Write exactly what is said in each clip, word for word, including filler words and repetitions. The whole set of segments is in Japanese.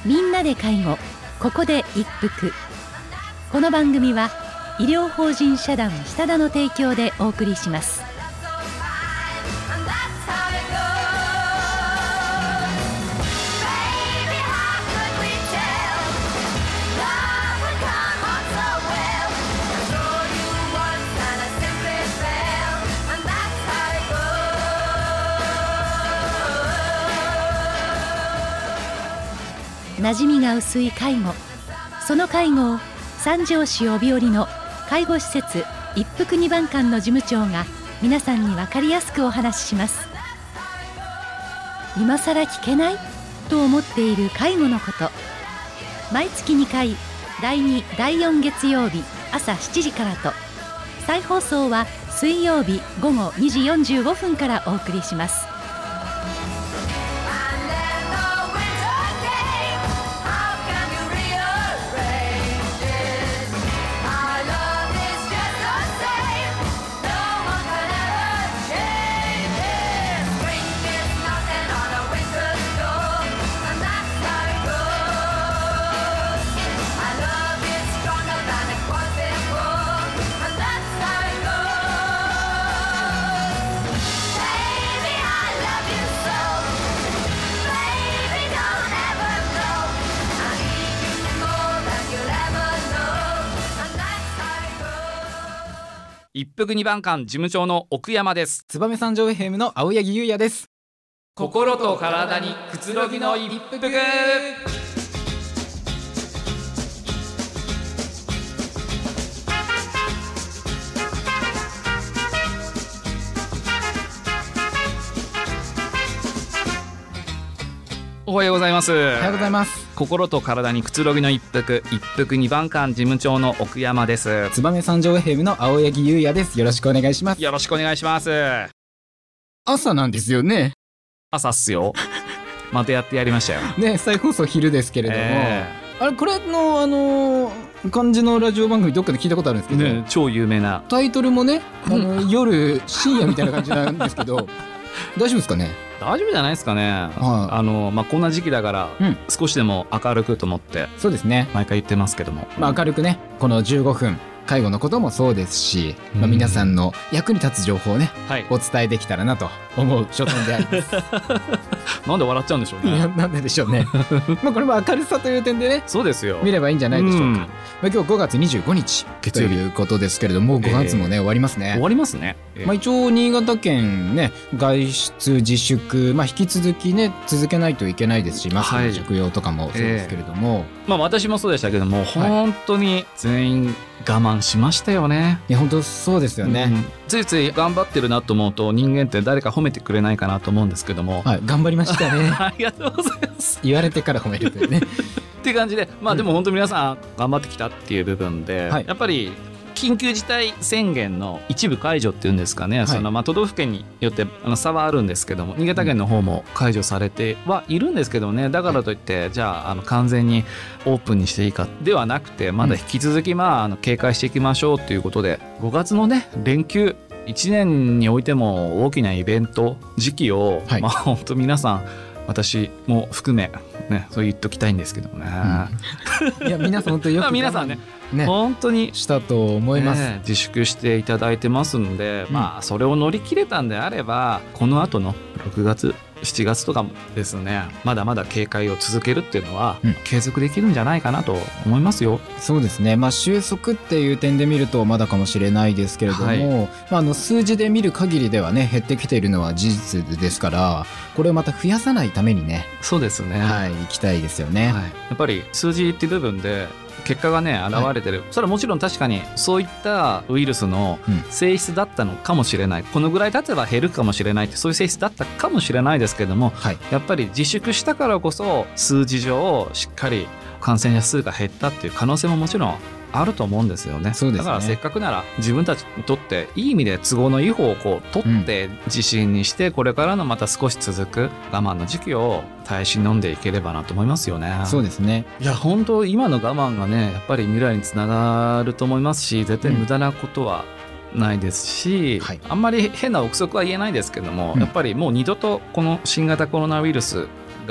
みんなで介護、ここで一服。この番組は医療法人社団下田の提供でお送りします。馴染みが薄い介護、その介護を三条市帯織の介護施設一服二番館の事務長が皆さんに分かりやすくお話しします。今さら聞けないと思っている介護のこと、毎月にかい、だいに、だいよん月曜日朝しちじからと、再放送は水曜日午後にじよんじゅうごふんからお送りします。 一服二番館事務長の奥山です。 燕三条 エフエム の青柳優也です。 心と体にくつろぎの一服。おはようございます。 おはようございます。 心と体にくつろぎの一服、一服二番館事務長の奥山です。 燕三条 エフエム の青柳優也です。よろしくお願いします。 よろしくお願いします。 朝なんですよね。 朝っすよ。またやってやりましたよね、再放送昼ですけれども、えー、あれこれのあのー、感じのラジオ番組どっかで聞いたことあるんですけど、 ね、超有名なタイトルもね、あの夜深夜みたいな感じなんですけど大丈夫ですかね。 大丈夫じゃないですかね、はい、あのまあ、こんな時期だから、うん、少しでも明るくと思ってそうですね、 毎回言ってますけども、 まあ、明るくね、このじゅうごふん介護のこともそうですし、まあ、皆さんの役に立つ情報をね、はい、お伝えできたらなと思う所存でありますなんで笑っちゃうんでしょうね。 いや、なんででしょうねまあこれも明るさという点でね、 そうですよ、 見ればいいんじゃないでしょうか。まあ、今日ごがつにじゅうごにち月曜日ということですけれども、ごがつもね、えー、終わりますね。 終わりますね、 えーまあ、一応新潟県ね、外出自粛、まあ、引き続きね続けないといけないですし、マスクの着用とかもそうですけれども、 えーまあ、私もそうでしたけども、本当に全員我慢しましたよね。 いや本当そうですよね、うん、 ついつい頑張ってるなと思うと、人間って誰か褒めてくれないかなと思うんですけども、 はい、頑張りましたねありがとうございます。 言われてから褒めるというねっていう感じで、まあでも本当皆さん頑張ってきたっていう部分で、はい、やっぱり緊急事態宣言の一部解除っていうんですかね、はい、そのまあ都道府県によってあの差はあるんですけども、新潟県の方も解除されてはいるんですけどね、だからといってじゃあ、あの完全にオープンにしていいかではなくて、まだ引き続きまああの警戒していきましょうということで、ごがつのね連休、いちねんにおいても大きなイベント時期を、はい、まあ本当皆さん、私も含めね、そう言っときたいんですけどもね、 うん、いや皆さん本当によく皆さんねね本当にしたと思います、 ね、自粛していただいてますので、うん、まあそれを乗り切れたんであれば、この後のろくがつしちがつとかもですね、まだまだ警戒を続けるっていうのは、うん、継続できるんじゃないかなと思いますよ。 そうですね、まあ、収束っていう点で見るとまだかもしれないですけれども、はい、まあ、あの数字で見る限りではね減ってきているのは事実ですから、これをまた増やさないためにね、 そうですね、 はい、行きたいですよね、はい、 やっぱり数字っていう部分で結果がね現れてる、はい、それはもちろん確かにそういったウイルスの性質だったのかもしれない、うん、このぐらい経てば減るかもしれないって、そういう性質だったかもしれないですけども、はい、やっぱり自粛したからこそ数字上しっかり感染者数が減ったっていう可能性ももちろんあると思うんですよね。 そうですね。 だからせっかくなら自分たちにとっていい意味で都合のいい方をこう取って自信にして、これからのまた少し続く我慢の時期を耐え忍んでいければなと思いますよね。 そうですね。 いや本当今の我慢がねやっぱり未来につながると思いますし、絶対無駄なことはないですし、うん、はい、あんまり変な憶測は言えないですけども、うん、やっぱりもう二度とこの新型コロナウイルスが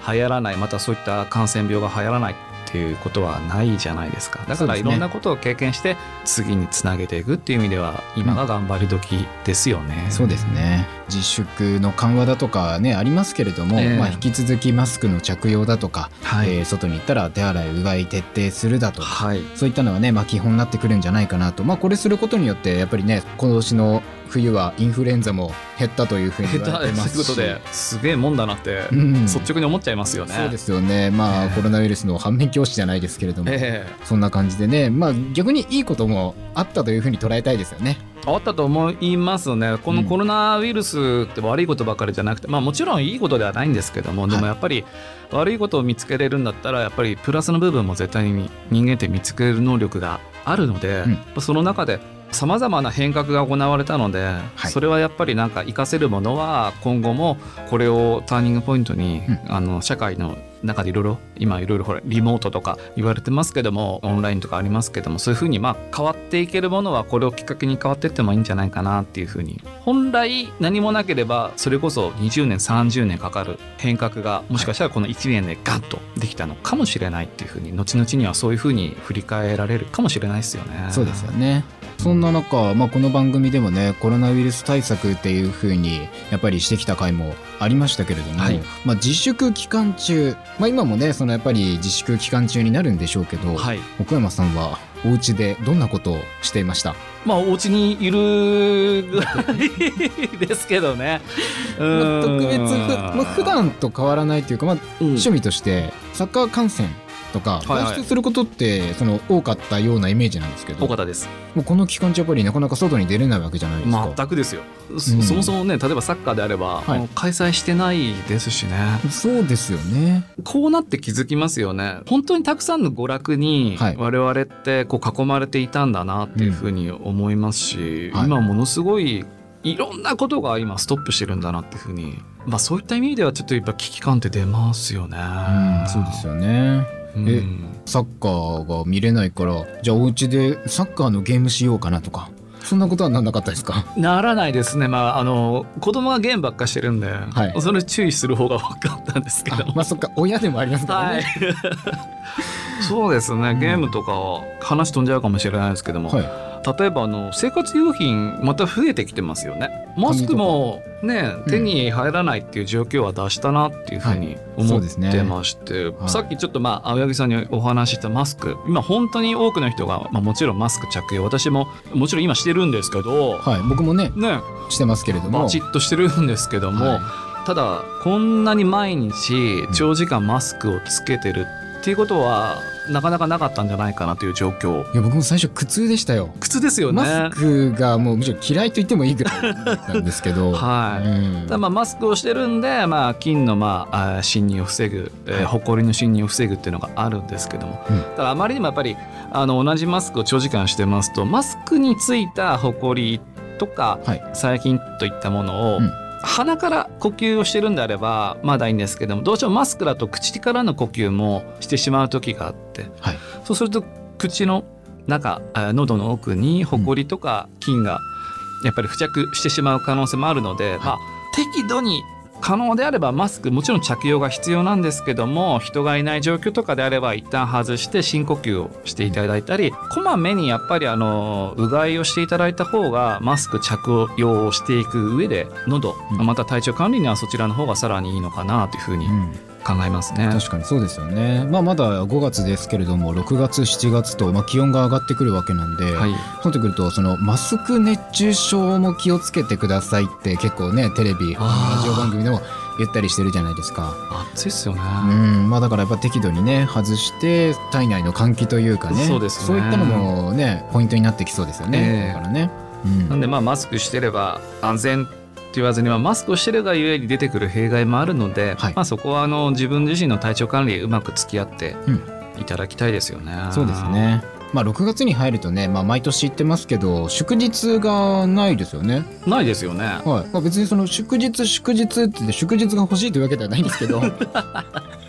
流行らない、またそういった感染病が流行らないっていうことはないじゃないですか。だからいろんなことを経験して次につなげていくっていう意味では今が頑張り時ですよね、 うん、そうですね。自粛の緩和だとかねありますけれども、えーまあ、引き続きマスクの着用だとか、はいえー、外に行ったら手洗いうがい徹底するだとか、はい、そういったのはね、まあ、基本になってくるんじゃないかなと、まあ、これすることによってやっぱりね今年の冬はインフルエンザも減ったというふうに言われてますし、 そういうことですげえもんだなって率直に思っちゃいますよね、うん、 そうですよね。まあ、えー、コロナウイルスの反面教師じゃないですけれども、えー、そんな感じでね、まあ、逆にいいこともあったというふうに捉えたいですよね。 あったと思いますね。このコロナウイルスって悪いことばかりじゃなくて、まあ、もちろんいいことではないんですけども、でもやっぱり悪いことを見つけれるんだったらやっぱりプラスの部分も絶対に人間って見つける能力があるので、うん、その中でさまざまな変革が行われたので、はい、それはやっぱりなんか活かせるものは今後もこれをターニングポイントに、うん、あの社会の中でいろいろ今いろいろほらリモートとか言われてますけども、オンラインとかありますけども、そういうふうにまあ変わっていけるものはこれをきっかけに変わっていってもいいんじゃないかなっていうふうに、本来何もなければそれこそにじゅうねんさんじゅうねんかかる変革がもしかしたらこのいちねんでガンとできたのかもしれないっていうふうに、後々にはそういうふうに振り返られるかもしれないですよね。 そうですよね。そんな中、まあ、この番組でもねコロナウイルス対策っていう風にやっぱりしてきた回もありましたけれども、はいまあ、自粛期間中、まあ、今もねそのやっぱり自粛期間中になるんでしょうけど、はい、奥山さんはお家でどんなことをしていました？ まあお家にいるぐらいですけどねまあ、特別ふ、まあ、普段と変わらないというか、まあ、趣味としてサッカー観戦とか外出することってその多かったようなイメージなんですけど、 多かったです。 もうこの期間中やっぱりなかなか外に出れないわけじゃないですか。 全くですよ、うん、そもそもね例えばサッカーであれば、はい、開催してないですしね。 そうですよね。 こうなって気づきますよね。本当にたくさんの娯楽に我々ってこう囲まれていたんだなっていうふうに思いますし、うんはい、今ものすごいいろんなことが今ストップしてるんだなっていうふうに、まあ、そういった意味ではちょっとやっぱ危機感って出ますよね、 うん、そうですよね。えサッカーが見れないからじゃあお家でサッカーのゲームしようかなとかそんなことはなんなかったですか？ ならないですね。まああの子供がゲームばっかしてるんで、はい、それ注意する方が分かったんですけど、 まあそっか親でもありますからね、はい、 そうですね。ゲームとか話飛んじゃうかもしれないですけども、はい例えばあの生活用品また増えてきてますよね。マスクもね手に入らないっていう状況は脱したなっていうふうに思ってまして、はいねはい、さっきちょっとまあ青柳さんにお話ししたマスク、今本当に多くの人が、まあ、もちろんマスク着用、私ももちろん今してるんですけど、 はい、僕も ね, ねしてますけれどもバチッとしてるんですけども、はい、ただこんなに毎日長時間マスクをつけてるっていうことはなかなかなかったんじゃないかなという状況。 いや僕も最初苦痛でしたよ。 苦痛ですよね。 マスクがもうむしろ嫌いと言ってもいいぐらいなんですけどはい、うん、ただまあマスクをしてるんで、まあ、菌のまあ侵入を防ぐ、えー、ホコリの侵入を防ぐっていうのがあるんですけども、うん、ただあまりにもやっぱりあの同じマスクを長時間してますとマスクについたホコリとか、はい、細菌といったものを、うん鼻から呼吸をしてるんであればまだいいんですけども、どうしてもマスクだと口からの呼吸もしてしまう時があって、はい、そうすると口の中喉の奥にホコリとか菌がやっぱり付着してしまう可能性もあるので、はいまあ、適度に可能であればマスクもちろん着用が必要なんですけども、人がいない状況とかであれば一旦外して深呼吸をしていただいたり、こまめにやっぱりあのうがいをしていただいた方がマスク着用をしていく上で喉、うん、また体調管理にはそちらの方がさらにいいのかなというふうに考えますね、うん、 確かにそうですよね、まあ、まだごがつですけれどもろくがつしちがつと、まあ、気温が上がってくるわけなんで、はい、そうなってくるとそのマスク熱中症も気をつけてくださいって結構ねテレビラジオ番組でも言ったりしてるじゃないですか。 暑いですよね。 うんまあ、だからやっぱ適度にね外して体内の換気というかね、そうですね、そういったのもねポイントになってきそうですよね、えー、だからね、 うん、なんでまあマスクしてれば安全って言わずにはマスクをしてるがゆえに出てくる弊害もあるので、はいまあ、そこはあの自分自身の体調管理うまく付き合っていただきたいですよね、 うん、そうですね。まあ、ろくがつに入るとね、まあ、毎年言ってますけど祝日がないですよね。 ないですよね、 はいまあ、別にその祝日祝日って言って祝日が欲しいというわけではないんですけど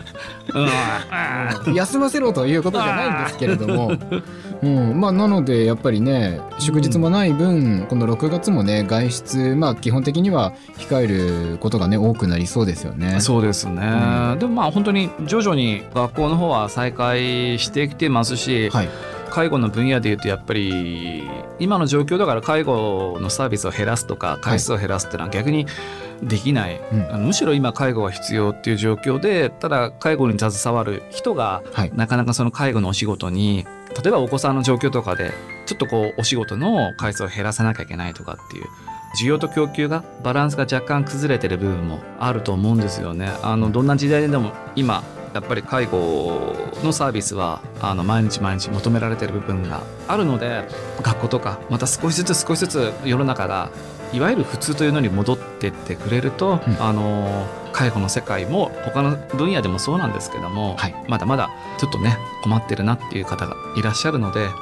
休ませろということじゃないんですけれども、うん、まあなのでやっぱりね祝日もない分、うん、このろくがつもね外出まあ基本的には控えることがね多くなりそうですよね。 そうですね、うん、でもまあ本当に徐々に学校の方は再開してきてますし、はい、介護の分野でいうとやっぱり今の状況だから介護のサービスを減らすとか回数を減らすっていうのは逆にできない、うん、あのむしろ今介護が必要っていう状況で、ただ介護に携わる人がなかなかその介護のお仕事に、例えばお子さんの状況とかでちょっとこうお仕事の回数を減らさなきゃいけないとかっていう需要と供給がバランスが若干崩れてる部分もあると思うんですよね。あのどんな時代でも今やっぱり介護のサービスはあの毎日毎日求められている部分があるので、学校とかまた少しずつ少しずつ世の中がいわゆる普通というのに戻ってってくれると、うん、あの介護の世界も他の分野でもそうなんですけども、はい、まだまだちょっとね困ってるなっていう方がいらっしゃるので、はい、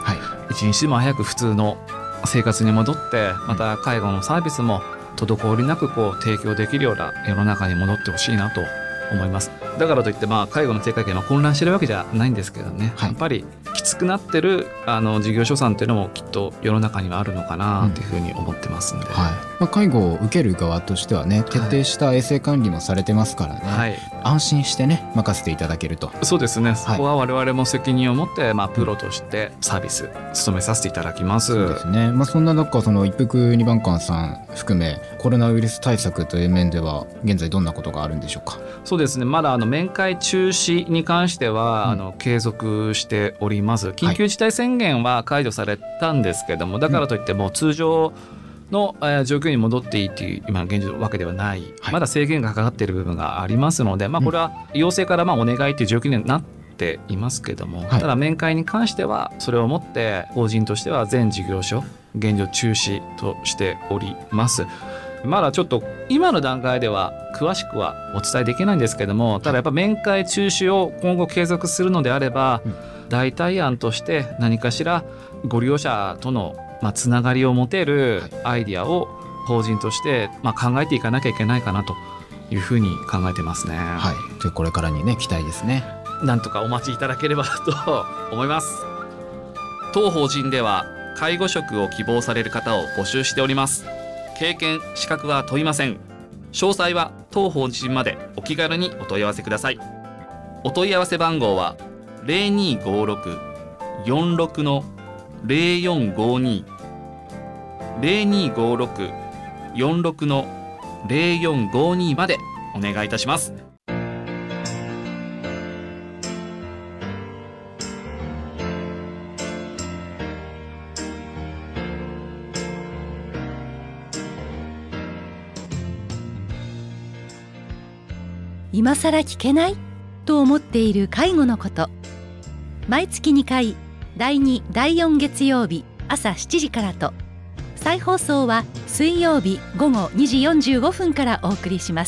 一日でも早く普通の生活に戻ってまた介護のサービスも滞りなくこう提供できるような世の中に戻ってほしいなと思います。だからといってまあ介護の低下権は混乱してるわけじゃないんですけどね、はい、やっぱりきつくなってるあの事業所さんっていうのもきっと世の中にはあるのかなっていうふうに思ってますんで、うんはいまあ、介護を受ける側としてはね徹底した衛生管理もされてますからね、はい、安心してね任せていただけると。 そうですね、そこは我々も責任を持って、まあ、プロとしてサービス務めさせていただきます。 そうですね、まあ、そんな中その一服二番館さん含めコロナウイルス対策という面では現在どんなことがあるんでしょうか。 そうですね、まだあの面会中止に関しては、うん、あの継続しております。緊急事態宣言は解除されたんですけども、はい、だからといっても通常の、えー、状況に戻っていいという今現状わけではない、はい、まだ制限がかかっている部分がありますので、まあ、これは要請からまあお願いという状況になっていますけども、はい、ただ面会に関してはそれをもって法人としては全事業所現状中止としております。まだちょっと今の段階では詳しくはお伝えできないんですけども、ただやっぱ面会中止を今後継続するのであれば、うん、代替案として何かしらご利用者とのまあつながりを持てるアイディアを法人としてまあ考えていかなきゃいけないかなというふうに考えてますね。 はい、でこれからにね期待ですね。 なんとかお待ちいただければと思います。当法人では介護職を希望される方を募集しております。経験資格は問いません。詳細は当法人までお気軽にお問い合わせください。お問い合わせ番号は ゼロにーごーろく よんろく の ゼロよんごーに ゼロにーごーろく よんろく の ゼロよんごーに までお願いいたします。 今さら聞けないと思っている介護のこと、毎月にかいだいにだいよん月曜日朝しちじからと、再放送は水曜日午後にじよんじゅうごふんからお送りします。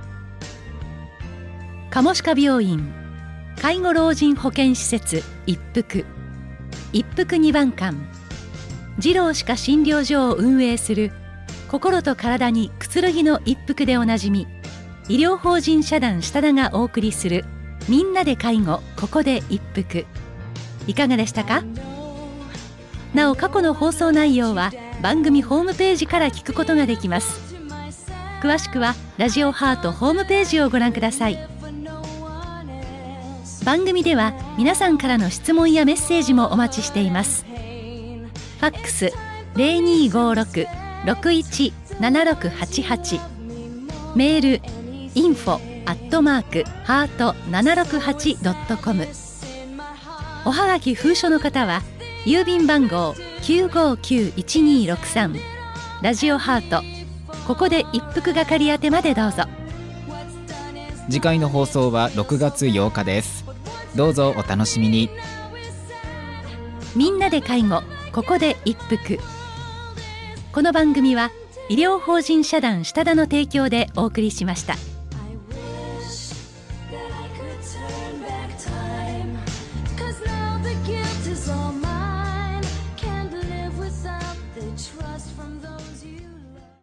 カモシカ病院介護老人保健施設一服一服二番館二郎歯科診療所を運営する心と体にくつろぎの一服でおなじみ医療法人社団下田がお送りするみんなで介護ここで一服、いかがでしたか。なお過去の放送内容は番組ホームページから聞くことができます。詳しくはラジオハートホームページをご覧ください。番組では皆さんからの質問やメッセージもお待ちしています。ファックス ゼロにーごーろく ろくいち ななろくはちはち、メールインフォアットマークハートななろくはちドットコム、おはがき封書の方は郵便番号きゅうごきゅういちにーろくさんラジオハートここで一服係宛てまでどうぞ。 次回の放送はろくがつようかです。どうぞお楽しみに。 みんなで介護ここで一服、この番組は医療法人社団下田の提供でお送りしました。